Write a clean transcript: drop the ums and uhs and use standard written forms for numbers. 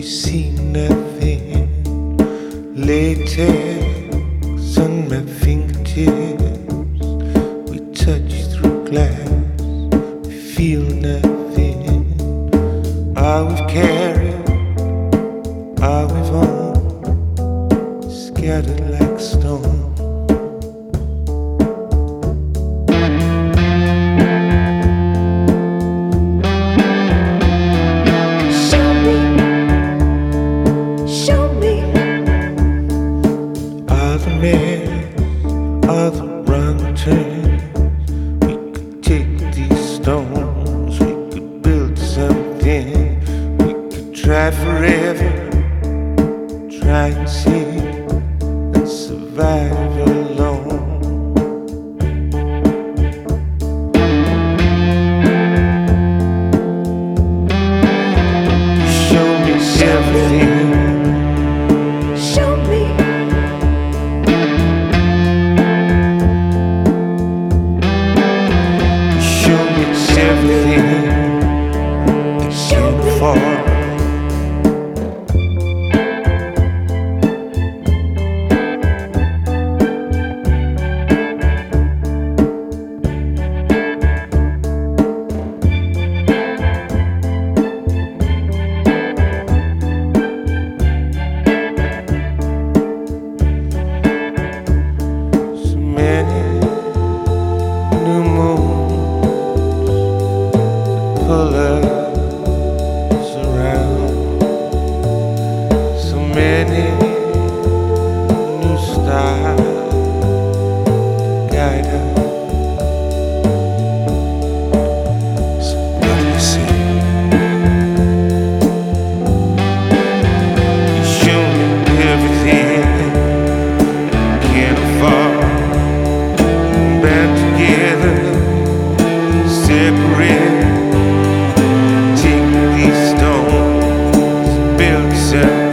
see nothing. Latex on my fingertips. We touch through glass. We feel nothing. All we've carried, all we've owned, scattered like stone. All the wrong turns. We could take these stones. We could build something. We could try forever. Try and see and survive alone. Show me everything. Everything that you fall. So many new moons pull us around. So many new stars guide us. So what do you see? You show me everything can't afford. Band together, separate. Take these stones, build something.